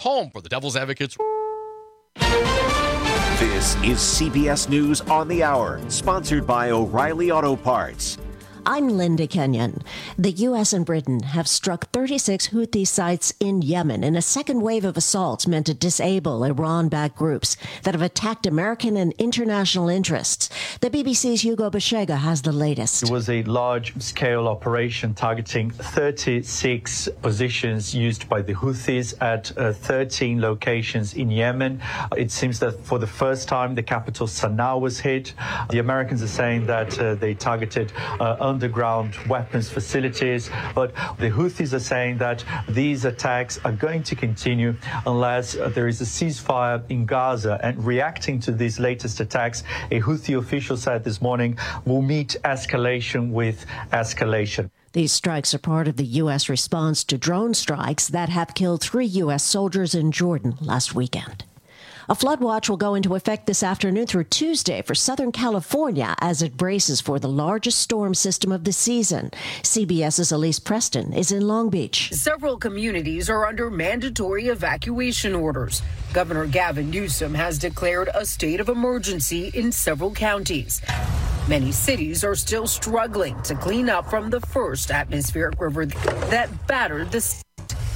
home for the Devil's Advocates. This is CBS News on the Hour, sponsored by O'Reilly Auto Parts. I'm Linda Kenyon. The U.S. and Britain have struck 36 Houthi sites in Yemen in a second wave of assaults meant to disable Iran-backed groups that have attacked American and international interests. The BBC's Hugo Bashega has the latest. It was a large-scale operation targeting 36 positions used by the Houthis at 13 locations in Yemen. It seems that for the first time, the capital Sana'a was hit. The Americans are saying that they targeted underground weapons facilities, but the Houthis are saying that these attacks are going to continue unless there is a ceasefire in Gaza. And reacting to these latest attacks, a Houthi official said this morning, we'll meet escalation with escalation. These strikes are part of the U.S. response to drone strikes that have killed 3 U.S. soldiers in Jordan last weekend. A flood watch will go into effect this afternoon through Tuesday for Southern California as it braces for the largest storm system of the season. CBS's Elise Preston is in Long Beach. Several communities are under mandatory evacuation orders. Governor Gavin Newsom has declared a state of emergency in several counties. Many cities are still struggling to clean up from the first atmospheric river that battered the state.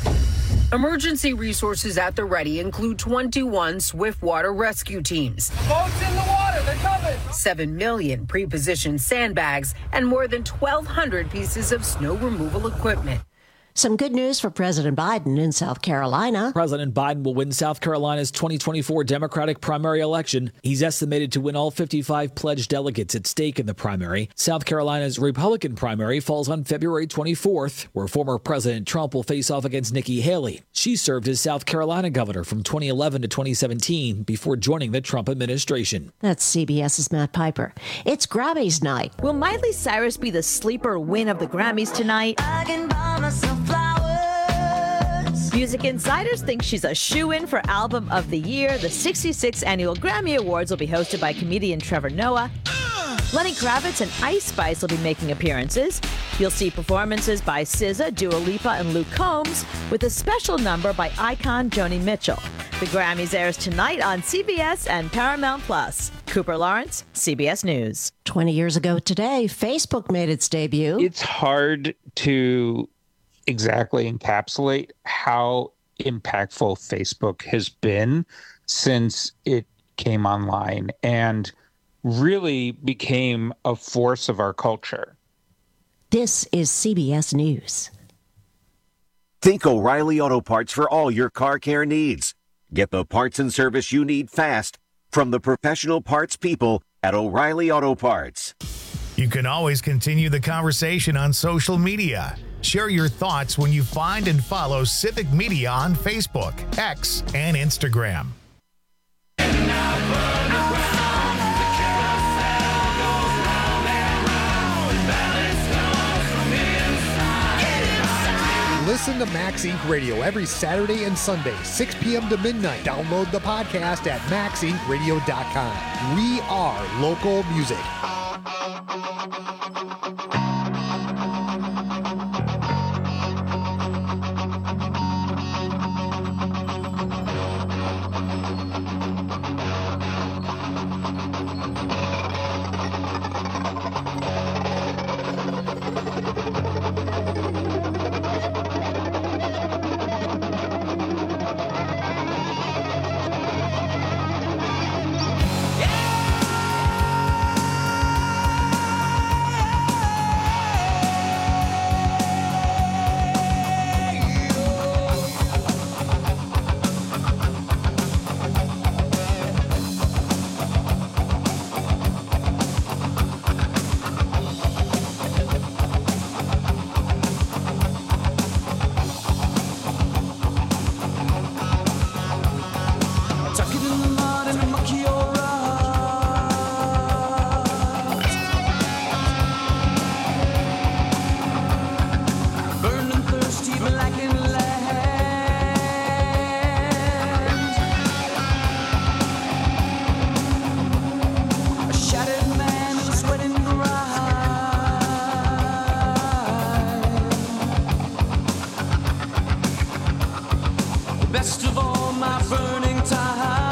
Emergency resources at the ready include 21 swiftwater rescue teams. Boats in the water, they're coming. 7 million pre-positioned sandbags and more than 1,200 pieces of snow removal equipment. Some good news for President Biden in South Carolina. President Biden will win South Carolina's 2024 Democratic primary election. He's estimated to win all 55 pledged delegates at stake in the primary. South Carolina's Republican primary falls on February 24th, where former President Trump will face off against Nikki Haley. She served as South Carolina governor from 2011 to 2017 before joining the Trump administration. That's CBS's Matt Piper. It's Grammys night. Will Miley Cyrus be the sleeper win of the Grammys tonight? I can buy myself flowers. Music insiders think she's a shoo-in for Album of the Year. The 66th Annual Grammy Awards will be hosted by comedian Trevor Noah. Lenny Kravitz and Ice Spice will be making appearances. You'll see performances by SZA, Dua Lipa, and Luke Combs, with a special number by icon Joni Mitchell. The Grammys airs tonight on CBS and Paramount+. Cooper Lawrence, CBS News. 20 years ago today, Facebook made its debut. It's hard to exactly encapsulate how impactful Facebook has been since it came online and really became a force of our culture. This is CBS News. Think O'Reilly Auto Parts for all your car care needs. Get the parts and service you need fast from the professional parts people at O'Reilly Auto Parts. You can always continue the conversation on social media. Share your thoughts when you find and follow Civic Media on Facebook, X, and Instagram. Listen to Max Inc. Radio every Saturday and Sunday, 6 p.m. to midnight. Download the podcast at maxincradio.com. We are local music. all my burning time.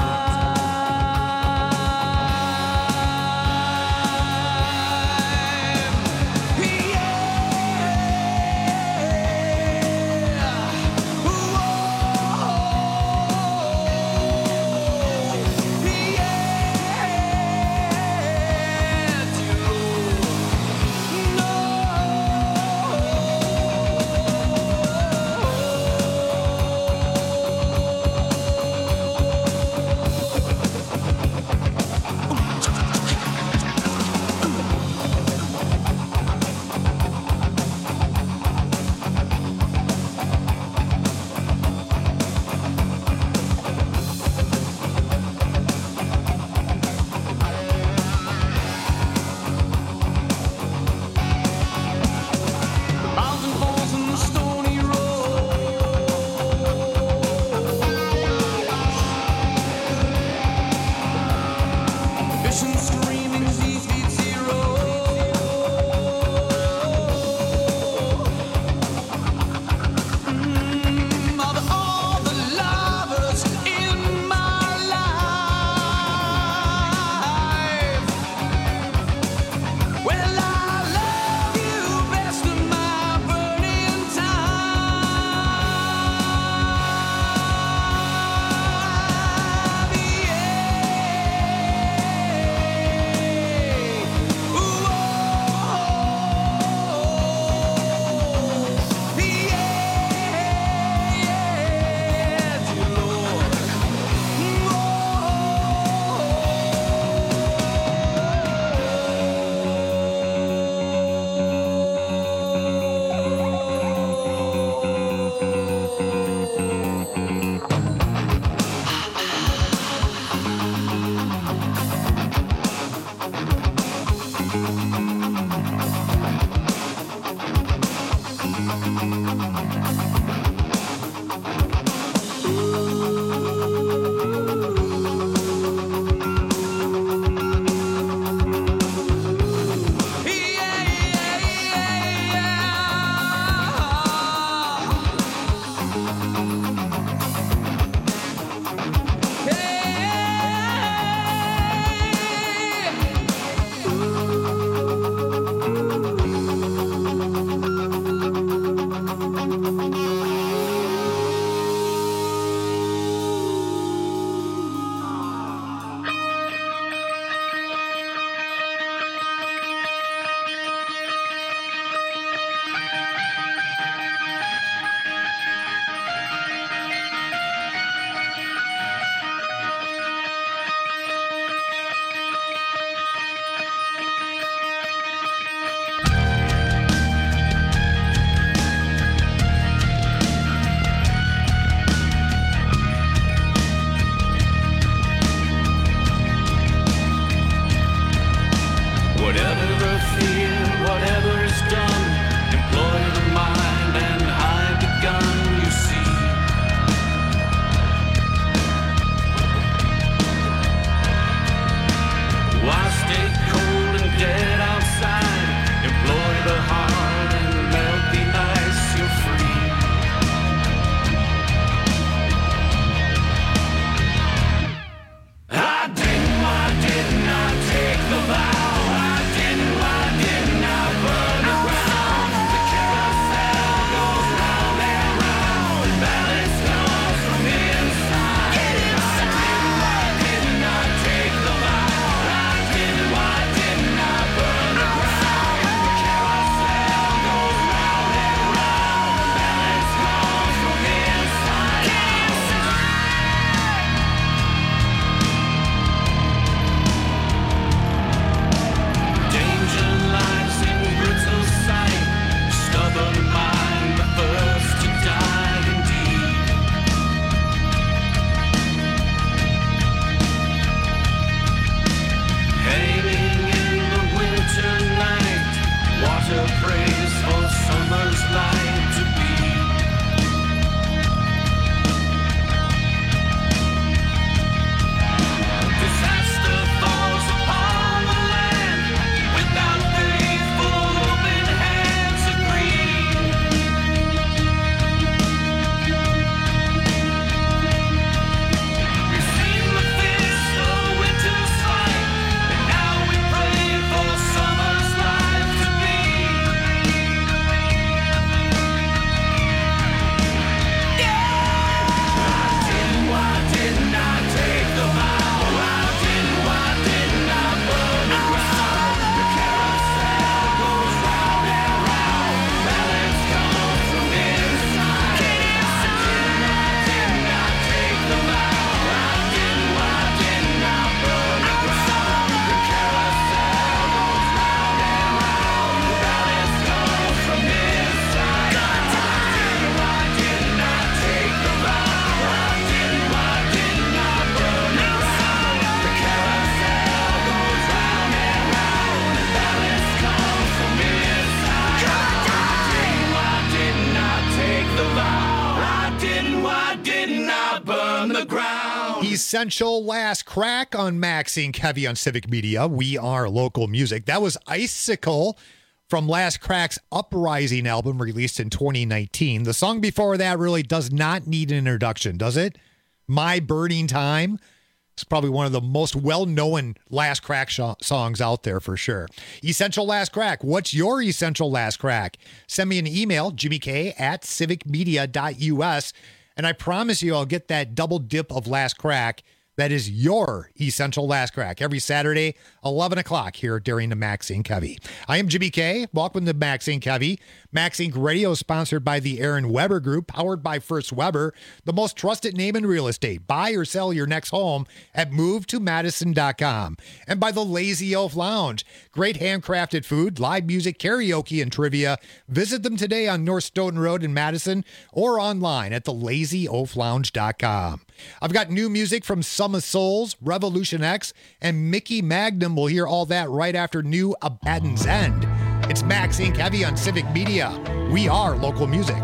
ground. Essential Last Crack on Maxine Heavy on Civic Media. We are local music. That was Icicle from Last Crack's Uprising album released in 2019. The song before that really does not need an introduction, does it? My Burning Time. It's probably one of the most well-known Last Crack songs out there for sure. Essential Last Crack. What's your Essential Last Crack? Send me an email, jimmyk@civicmedia.us, and I promise you I'll get that double dip of Last Crack. That is your Essential Last Crack every Saturday, 11 o'clock here during the Maxine Heavy. I am Jimmy K. Welcome to Maxine Heavy. Maxine Radio is sponsored by the Aaron Weber Group, powered by First Weber, the most trusted name in real estate. Buy or sell your next home at movetomadison.com. And by the Lazy Oaf Lounge. Great handcrafted food, live music, karaoke, and trivia. Visit them today on North Stoughton Road in Madison or online at thelazyOafLounge.com. I've got new music from Sum of Souls, Revolution X, and Mickey Magnum. We'll hear all that right after New Abaddon's End. It's Maxine Heavy on Civic Media. We are local music.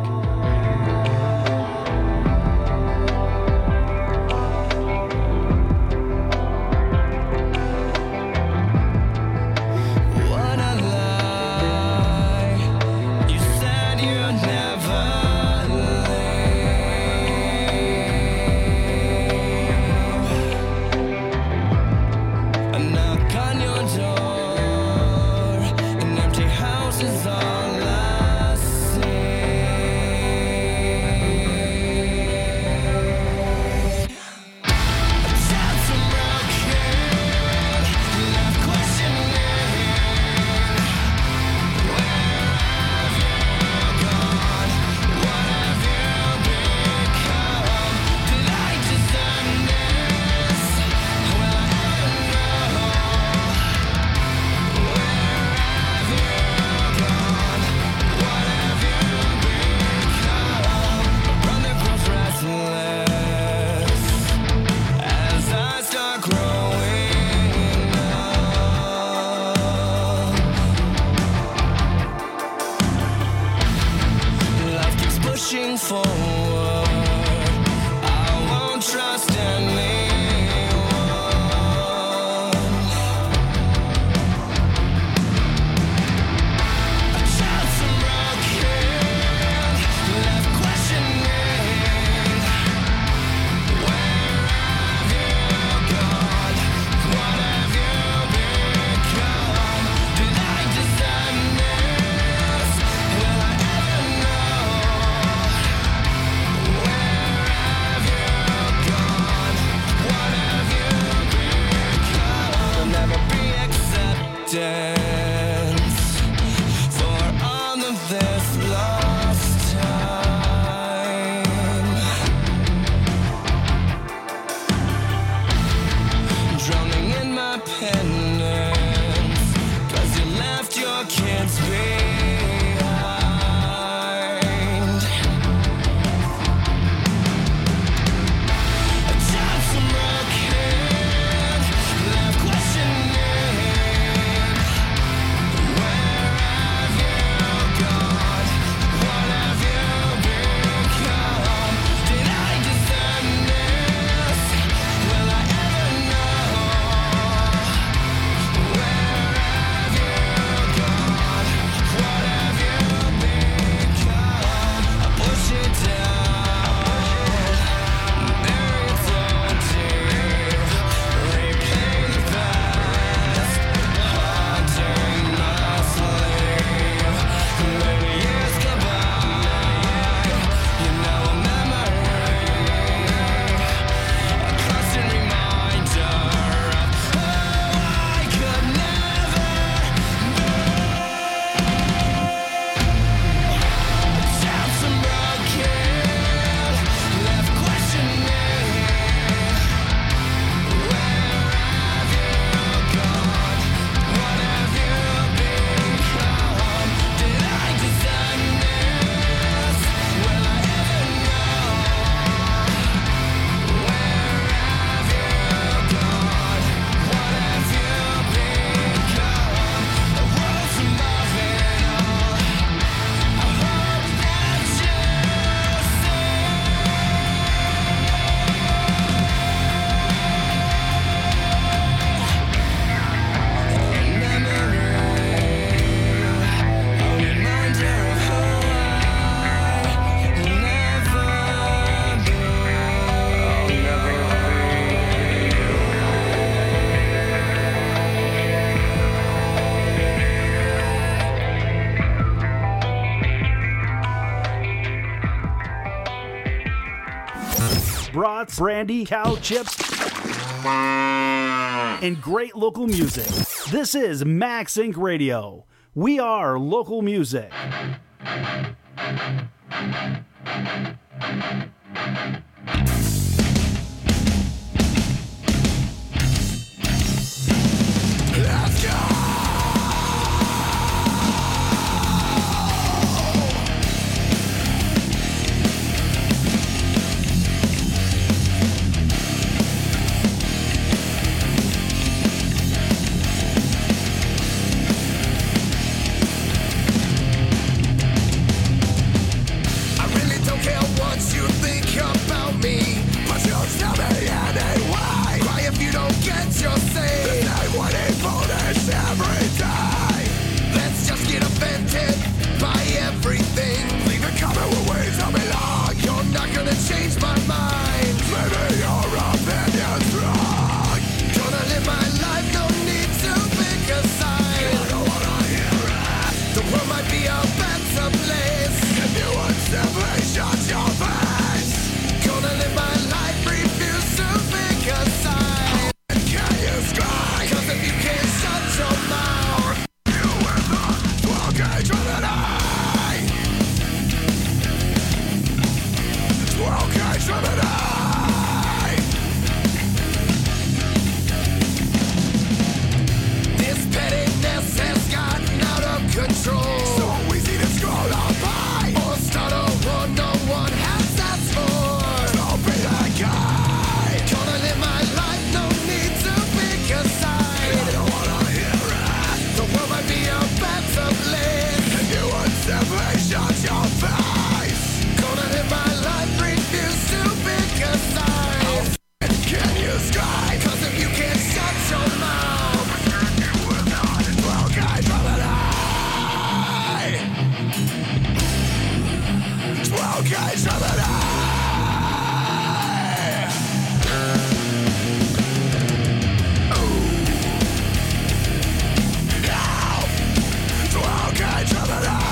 All I see brats, brandy, cow chips, and great local music. This is Max Inc. Radio. We are local music. Let's go! Change my mind. Maybe your opinion's wrong. Gonna live my life, no need to pick a side. I don't wanna hear it. The world might be a better place if you would simply shut your face. Gonna live my life, refuse to pick a side. Can you scry? 'Cause if you can't shut your mouth, you will not walk a driven eye. Okay, shut it up. This pettiness has gotten out of control. So easy to scroll on by or start a war no one has asked for. Don't be that guy. Gonna live my life, no need to pick a side. I don't wanna hear it. The world might be a better place if you would simply shut your face. Gonna live my life, refuse to pick a side. Can you sky? 'Cause if you can't shut your mouth, you will not. Well, guys, drop it high. Well, guys, drop it high. Ooh. Now. Well, guys, drop it high.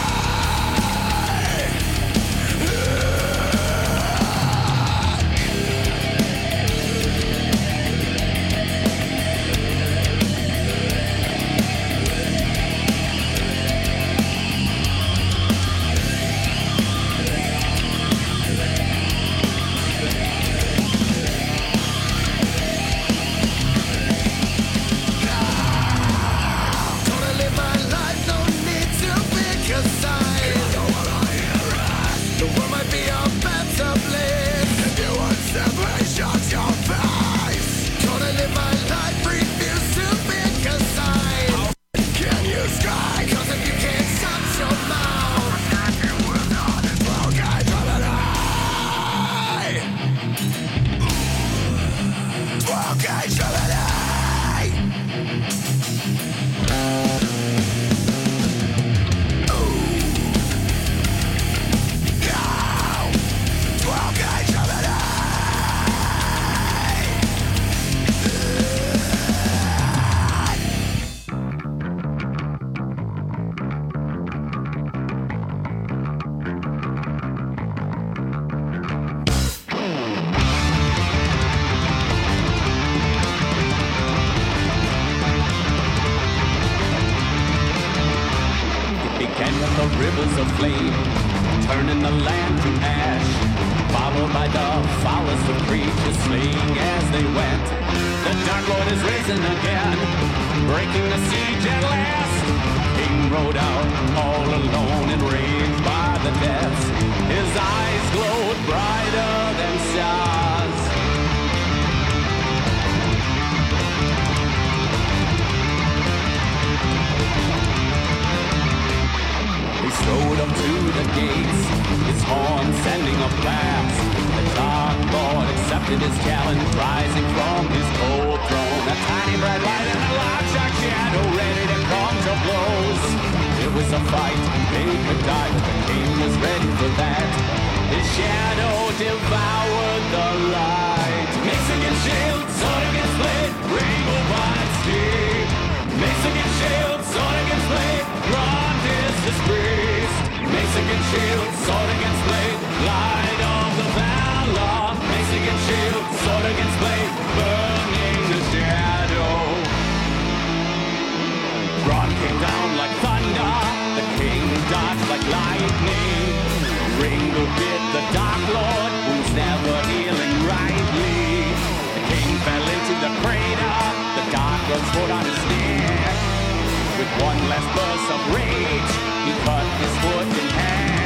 His challenge rising from his cold throne. A tiny bright light and a large dark shadow ready to come to blows. It was a fight, they could die, but the king was ready for that. His shadow devoured the light. Mace against shield, sword against blade, rainbow vines deep. Mace against shield, sword against blade, grand is his priest. Mace against shield, sword against blade, light of the valor. Mace against shield, blade, burning the shadow. Ron came down like thunder, the king dodged like lightning. Ringo bit the Dark Lord, who's never healing rightly. The king fell into the crater, the Dark Lord's foot on his neck. With one last burst of rage, he cut his foot in half.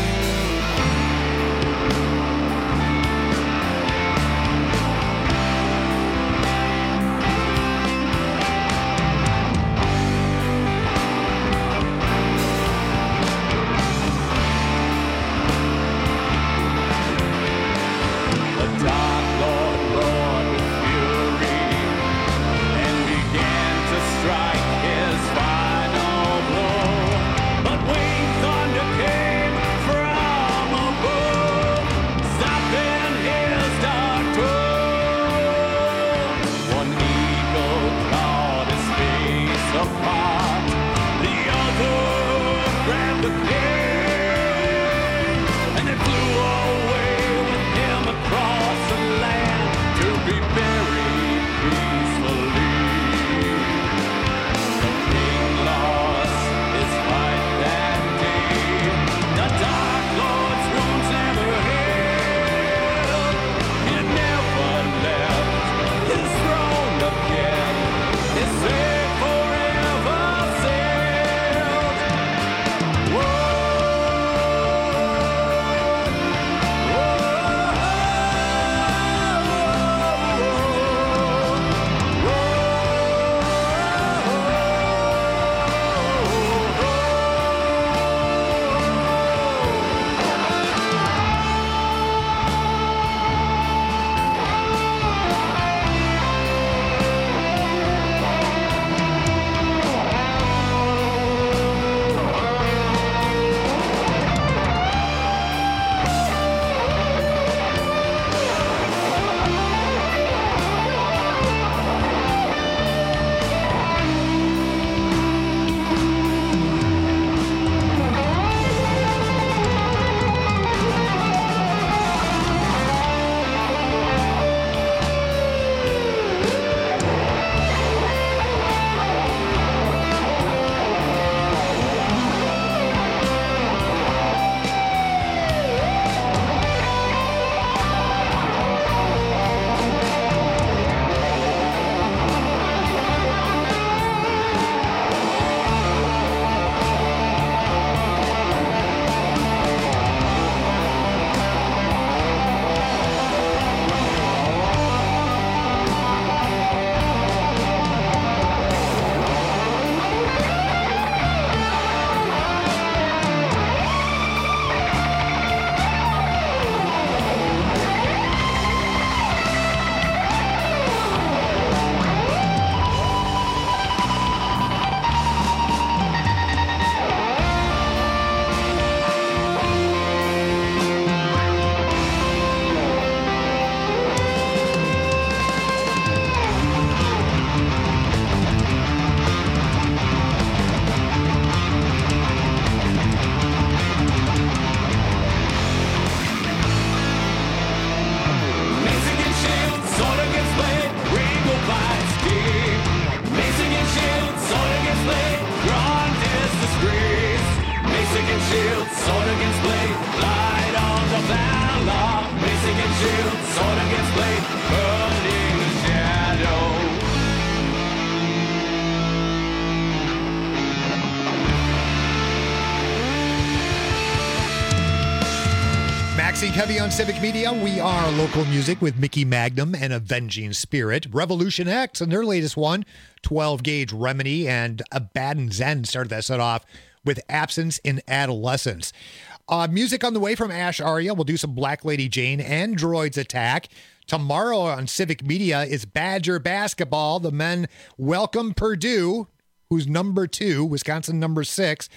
Maxine Heavy on Civic Media. We are local music with Mickey Magnum and Avenging Spirit. Revolution X and their latest one, 12 Gauge Remedy, and Abaddon Zen started that set off with Absence in Adolescence. Music on the way from Ash Arya. We'll do some Black Lady Jane and Droids Attack. Tomorrow on Civic Media is Badger Basketball. The men welcome Purdue, who's number 2, Wisconsin number 6.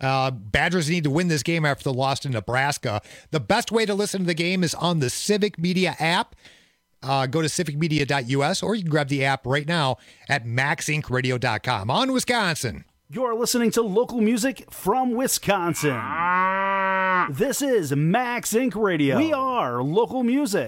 Badgers need to win this game after the loss to Nebraska. The best way to listen to the game is on the Civic Media app. Go to civicmedia.us, or you can grab the app right now at maxincradio.com. On Wisconsin. You're listening to local music from Wisconsin. This is Max Inc. Radio. We are local music.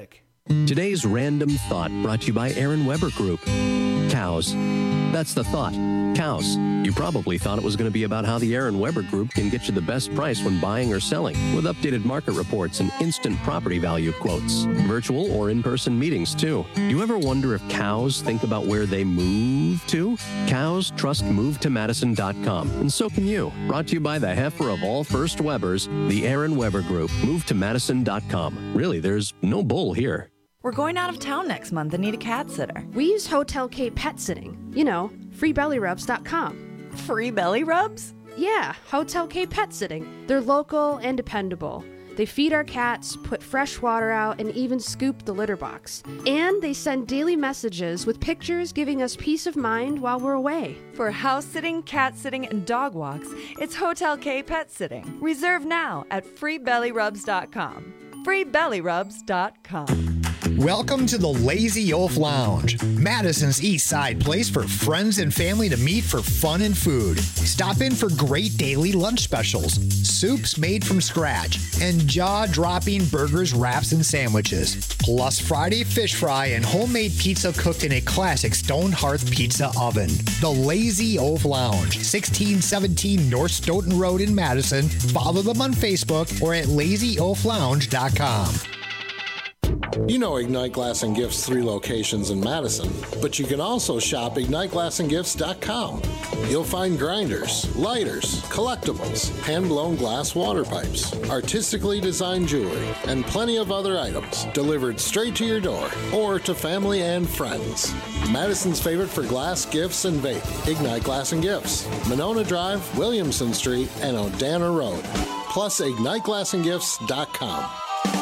Today's Random Thought brought to you by Aaron Weber Group. Cows. That's the thought. Cows. You probably thought it was going to be about how the Aaron Weber Group can get you the best price when buying or selling, with updated market reports and instant property value quotes. Virtual or in-person meetings, too. You ever wonder if cows think about where they move to? Cows trust MoveToMadison.com, and so can you. Brought to you by the heifer of all first Webers, the Aaron Weber Group. MoveToMadison.com. Really, there's no bull here. We're going out of town next month and need a cat sitter. We use Hotel K Pet Sitting. You know, freebellyrubs.com. Free belly rubs? Yeah, Hotel K Pet Sitting. They're local and dependable. They feed our cats, put fresh water out, and even scoop the litter box. And they send daily messages with pictures giving us peace of mind while we're away. For house sitting, cat sitting, and dog walks, it's Hotel K Pet Sitting. Reserve now at freebellyrubs.com. freebellyrubs.com. Welcome to the Lazy Oaf Lounge, Madison's East Side place for friends and family to meet for fun and food. Stop in for great daily lunch specials, soups made from scratch, and jaw-dropping burgers, wraps, and sandwiches. Plus Friday fish fry and homemade pizza cooked in a classic stone hearth pizza oven. The Lazy Oaf Lounge, 1617 North Stoughton Road in Madison. Follow them on Facebook or at lazyoaflounge.com. You know Ignite Glass and Gifts' 3 locations in Madison, but you can also shop IgniteGlassandGifts.com. You'll find grinders, lighters, collectibles, hand-blown glass water pipes, artistically designed jewelry, and plenty of other items delivered straight to your door or to family and friends. Madison's favorite for glass, gifts, and vape, Ignite Glass and Gifts, Monona Drive, Williamson Street, and Odana Road. Plus IgniteGlassandGifts.com.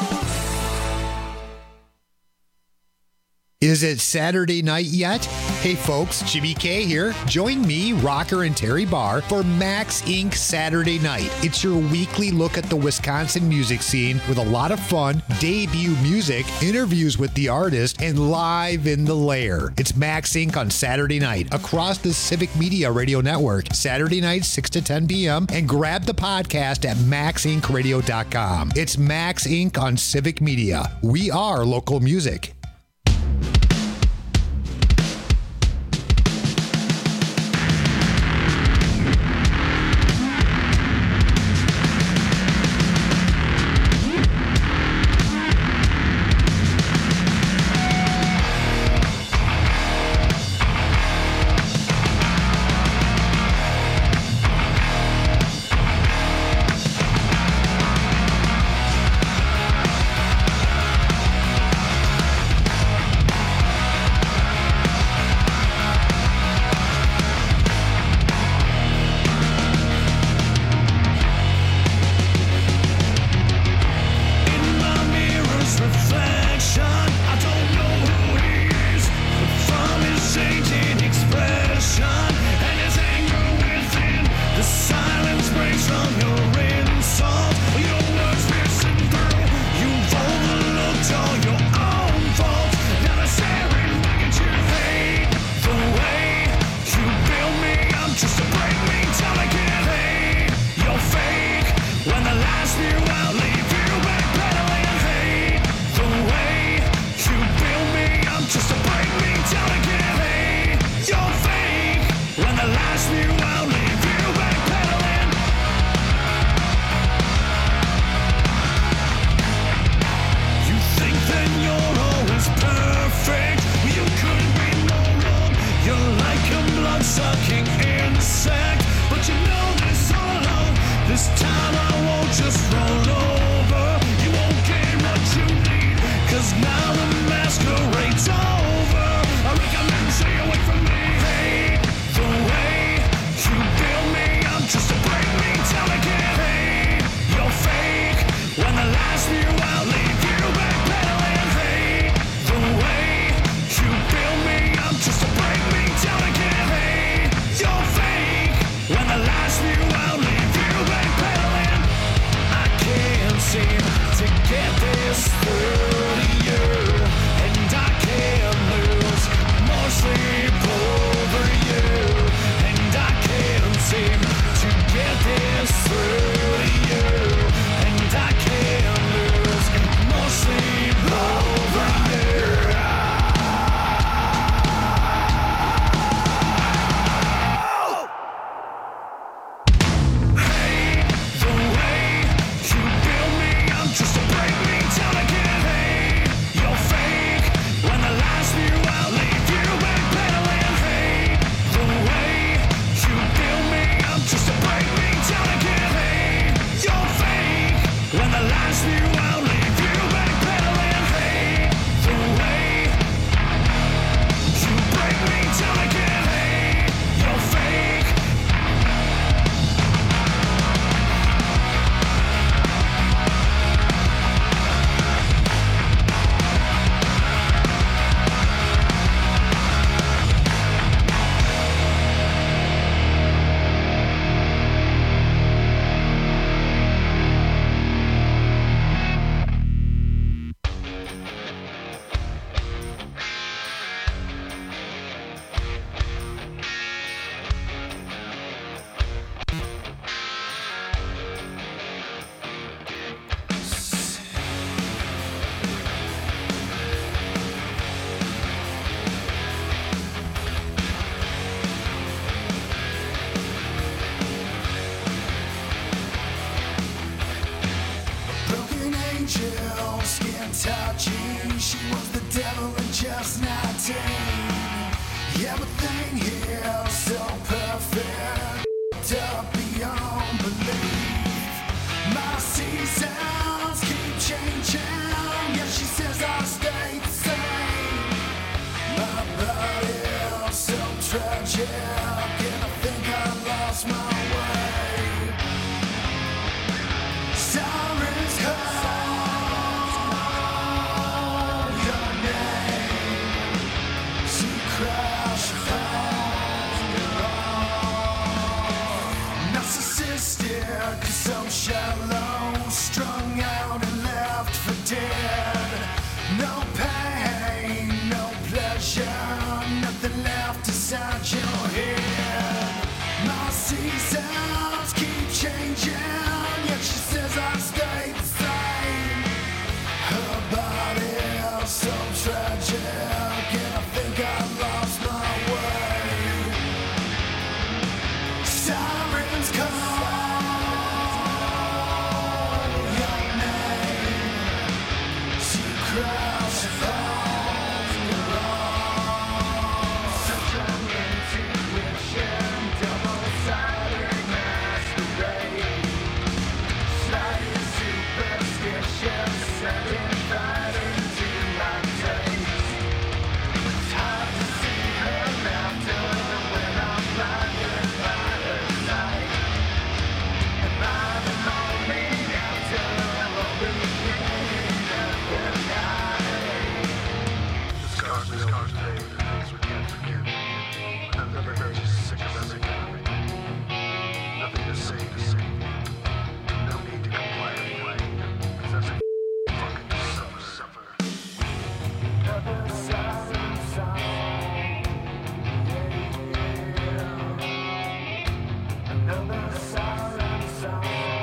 Is it Saturday night yet? Hey folks, Jimmy K here. Join me, Rocker, and Terry Barr for Max Inc. Saturday Night. It's your weekly look at the Wisconsin music scene with a lot of fun, debut music, interviews with the artist, and live in the lair. It's Max Inc. on Saturday night across the Civic Media Radio Network. Saturday night, 6 to 10 p.m. And grab the podcast at maxincradio.com. It's Max Inc. on Civic Media. We are local music. Everything here so perfect, up beyond belief. My seasons keep changing, yet she says I stay the same. My body so tragic, and I think I lost my way. Sirens call your name, she crash on your own. Narcissistic, so shallow, strung out and left for dead. No pain, no pleasure, nothing left inside your head. My seasons keep changing, yet she says I stay the same. Her body so tragic, and I think I lost my way. Sirens call your name, she cries on your own. Such an intuition, double-sided masquerade. Slightly superstitious, setting fire into my taste. It's hard to see her laughter when I'm blinded by her sight. Am I the morning after or the beginning of the night? The scars fade, the things we can't forget. I've never heard you sick of us again. Nothing to say. No need to complain, 'cause that's a fucking suffer. Another siren song, yeah. Another siren song,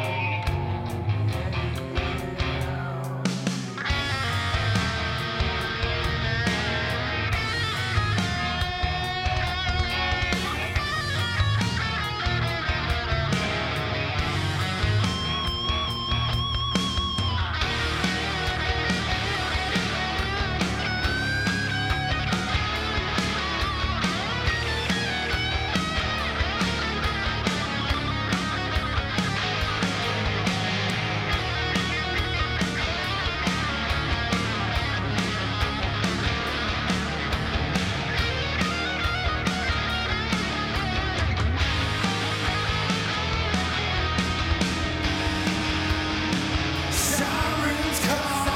sirens call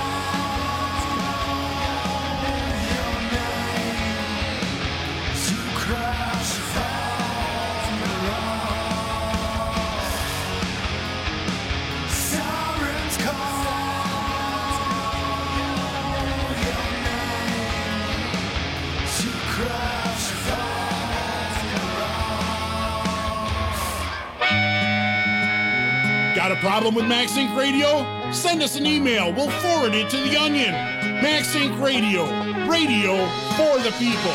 your name, to crash on your own. Sirens call your name, to crash on your own. Got a problem with MaxInc Radio? Send us an email. We'll forward it to The Onion. MaxInc Radio. Radio for the people.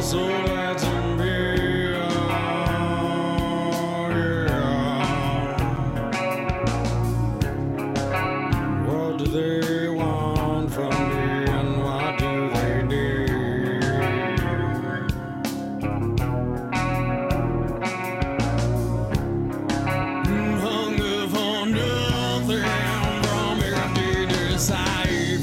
So let's be, what do they want from me and what do they need? Hunger for nothing from empty desire.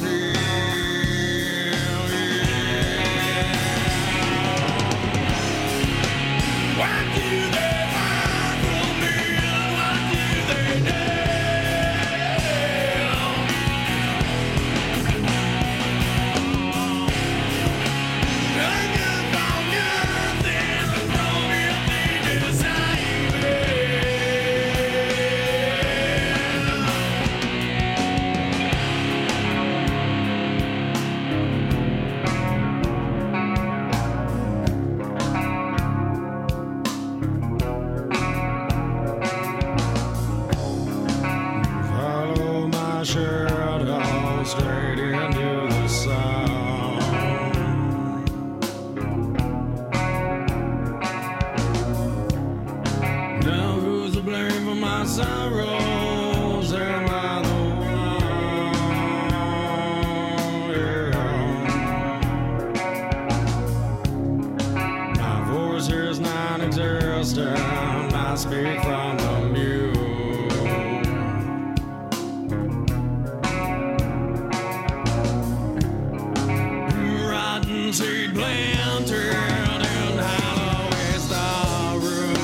Follow my shadow straight into the sun. Now who's to blame for my sorrows? Am I the one? Yeah. My voice is non-existent. I speak from the mute. Rotten seed planted in Holloway Star Room.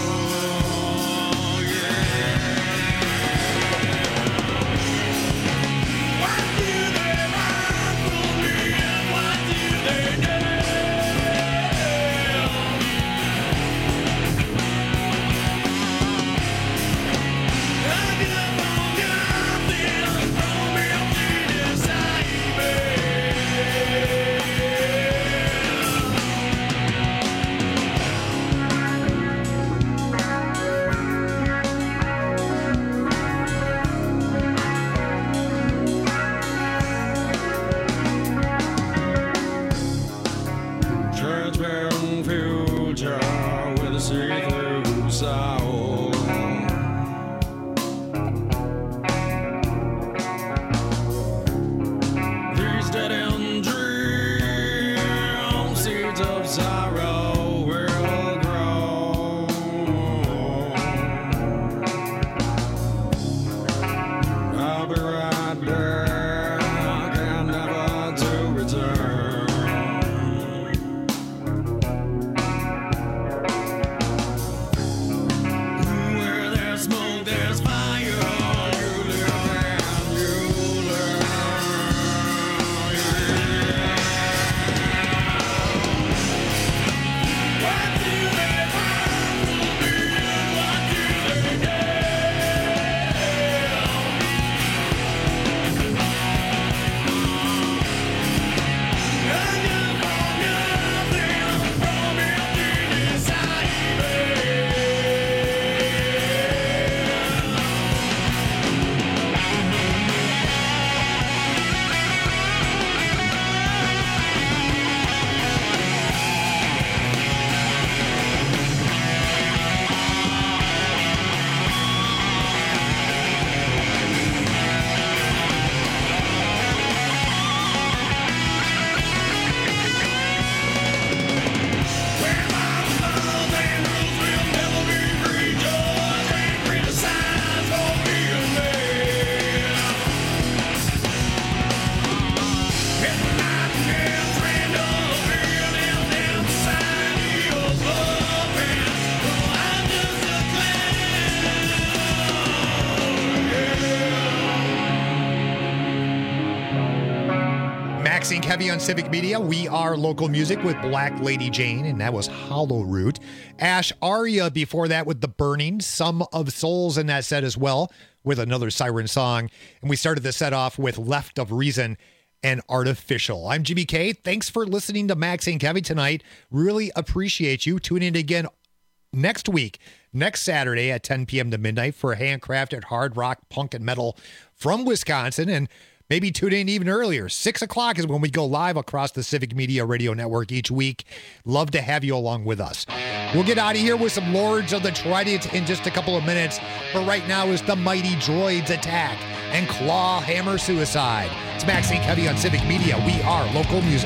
What do they want from me and what do they transparent future with a see-through soul. These dead-end dreams, seeds of sorrow will grow. I'll be right back and never to return. Where there's smoke, there's fire. You live and you learn. What do they want from me and what do they Maxine Heavy on Civic Media. We are local music with Black Lady Jane, and that was Hollow Root. Ash Arya before that with The Burning. Some of Souls in that set as well with another Siren song. And we started the set off with Left of Reason and Artificial. I'm Jimmy K. Thanks for listening to Maxine Heavy tonight. Really appreciate you tuning in again next week, next Saturday at 10 p.m. to midnight for handcrafted hard rock, punk, and metal from Wisconsin. And maybe tune in even earlier. 6 o'clock is when we go live across the Civic Media Radio Network each week. Love to have you along with us. We'll get out of here with some Lords of the Trident in just a couple of minutes. But right now is the Mighty Droids Attack and Claw Hammer Suicide. It's Max St. Heavy on Civic Media. We are local music.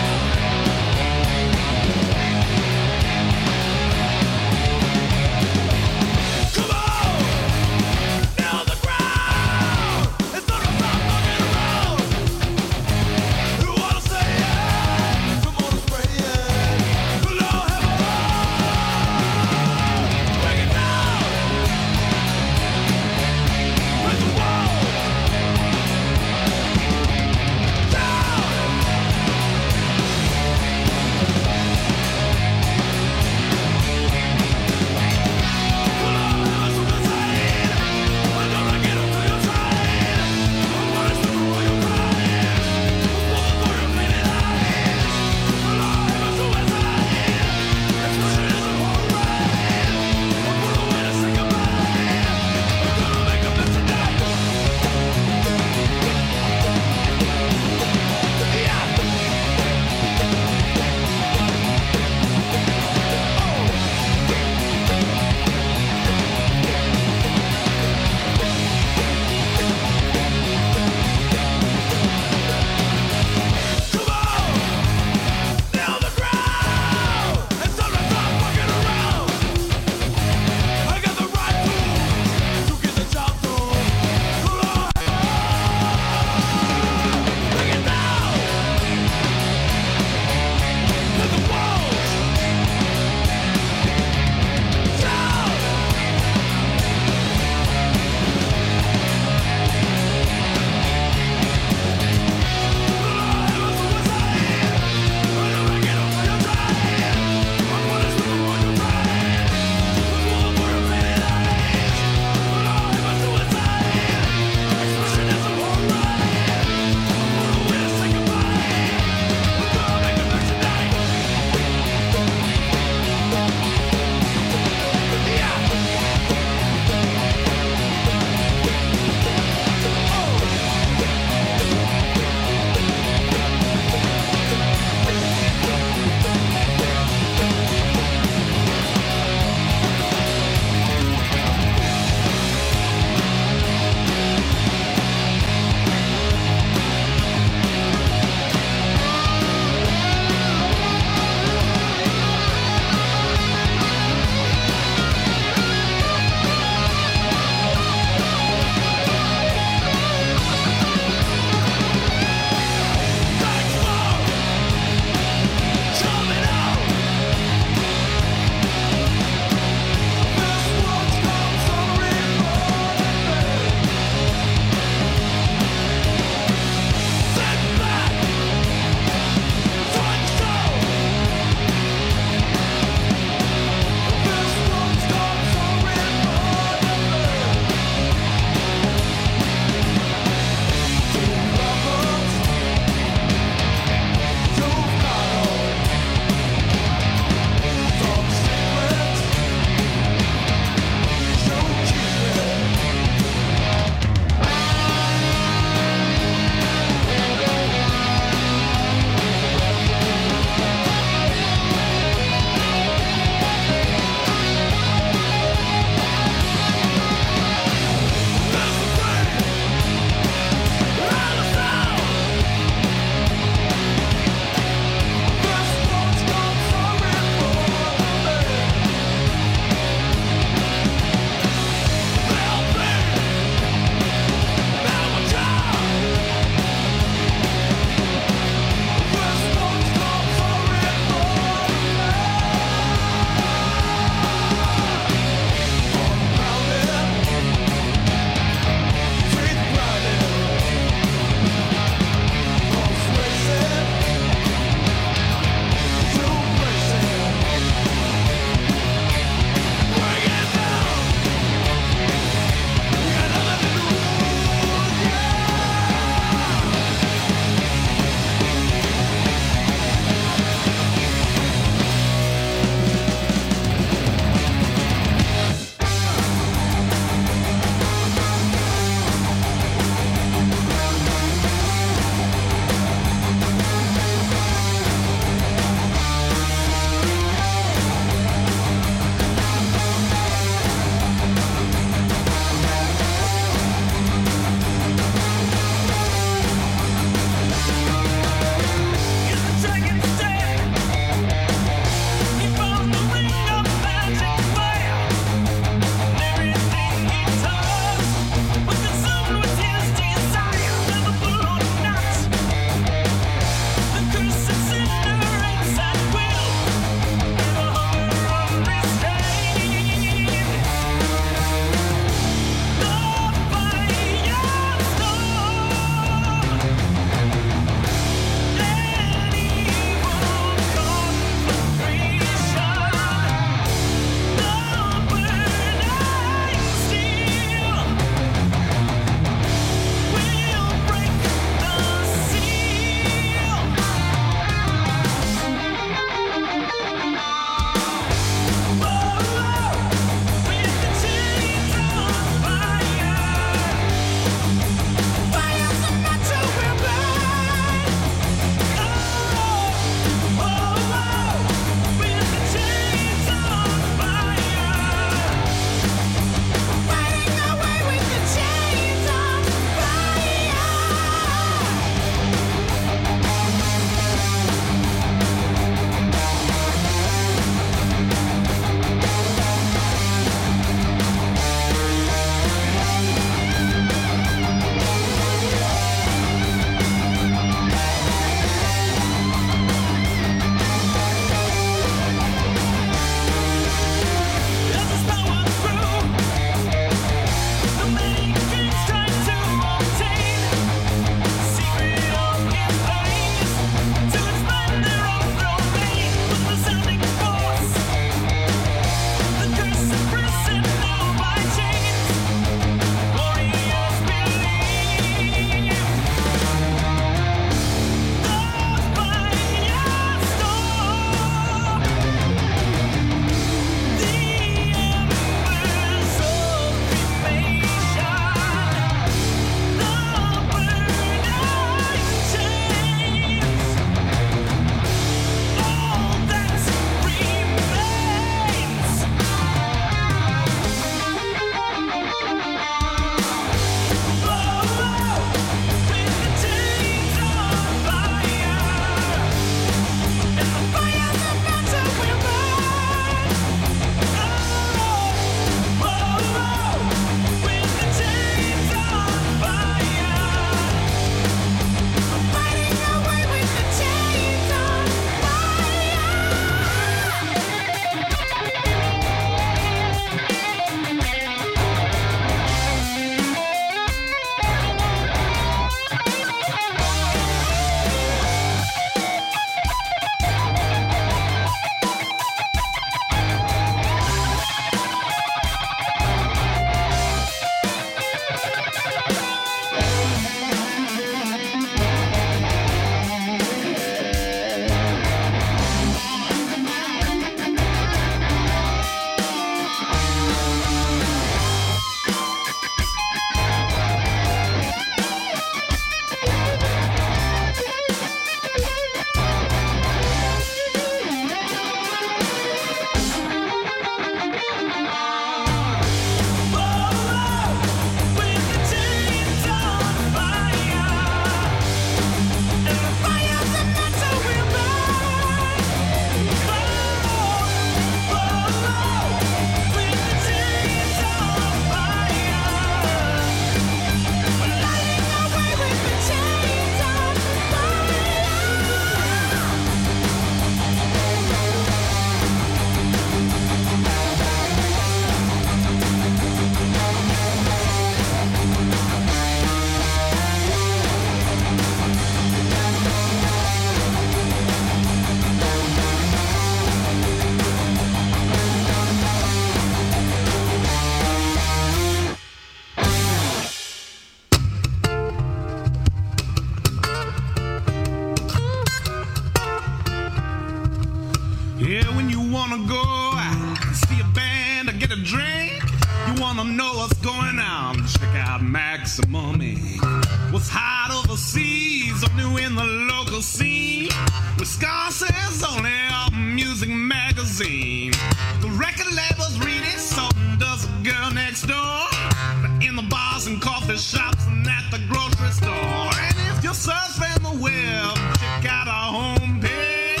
Yeah, when you wanna go see a band or get a drink, you wanna know what's going on, check out Maximum Inc. What's hot overseas, or new in the local scene, Wisconsin's only music magazine. The record labels read it, so does the girl next door. In the bars and coffee shops and at the grocery store. And if you're surfing the web, check out our homepage,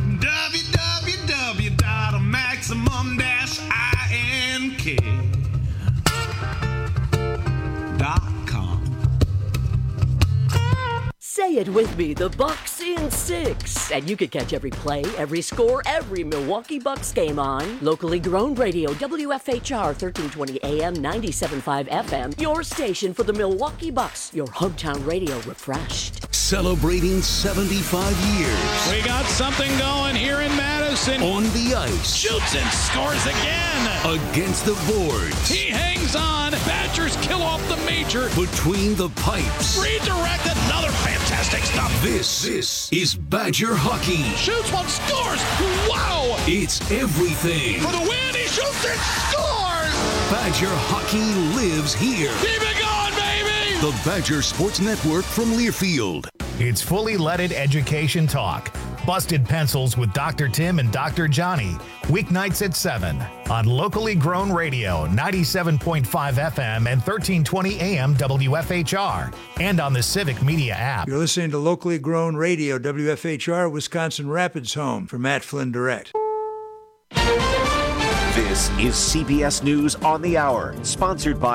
www.maximum-ink.com. Say it with me, the Bucks in 6. And you can catch every play, every score, every Milwaukee Bucks game on locally grown radio, WFHR 1320 AM, 97.5 FM, your station for the Milwaukee Bucks, your hometown radio refreshed. Celebrating 75 years. We got something going here in Madison. On the ice. Shoots and scores again. Against the boards. He hangs on. Badgers kill off the major. Between the pipes. Redirect, another fantastic stop. This is Badger hockey. Shoots one, scores. Wow. It's everything. For the win, he shoots and scores. Badger hockey lives here. Keep it going, baby. The Badger Sports Network from Learfield. It's fully leaded education talk. Busted Pencils with Dr. Tim and Dr. Johnny. Weeknights at 7 on locally grown radio, 97.5 FM and 1320 AM WFHR, and on the Civic Media app. You're listening to locally grown radio, WFHR, Wisconsin Rapids home for Matt Flynn Direct. This is CBS News on the Hour, sponsored by